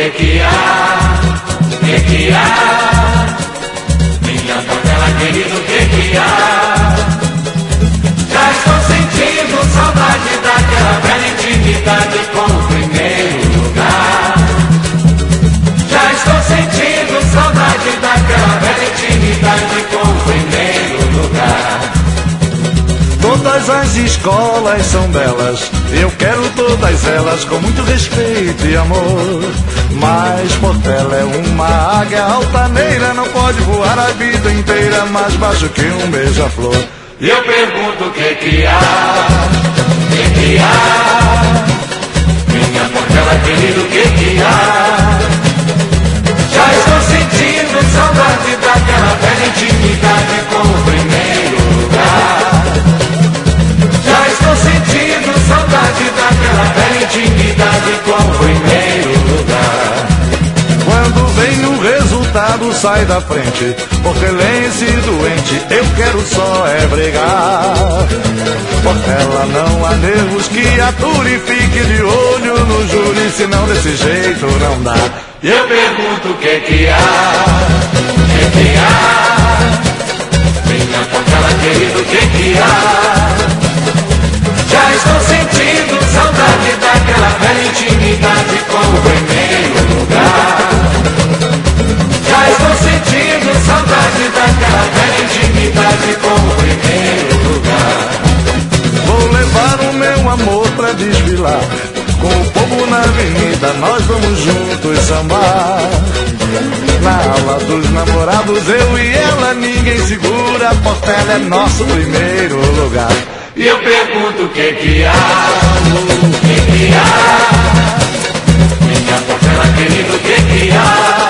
que há? Minha Portela querida, o que há? Já estou sentindo saudade daquela velha intimidade com o primeiro lugar. Já estou sentindo saudade daquela velha intimidade com o primeiro lugar. Todas as escolas são belas, eu quero todas elas com muito respeito e amor. Mas Portela é uma águia altaneira, não pode voar a vida inteira mais baixo que um beija-flor. E eu pergunto o que há? Minha Portela querida, o que há? Já estou sentindo saudade daquela velha intimidade com o primeiro lugar. Já estou sentindo saudade daquela velha intimidade com o primeiro lugar. Quando vem o resultado sai da frente, portelense doente, eu quero só é brigar. Portela não há nervos que ature, fique de olho no júri, senão desse jeito não dá. E eu pergunto o que há? Minha Portela querida, o que há? Já estou sentindo saudade daquela velha intimidade com o primeiro lugar. Já estou sentindo saudade daquela velha intimidade com o primeiro lugar. Vou levar o meu amor pra desfilar, com o povo na avenida nós vamos juntos sambar. Na aula dos namorados eu e ela ninguém segura, Portela é nosso primeiro lugar. E eu pergunto o que há? Minha Portela querida, o que há?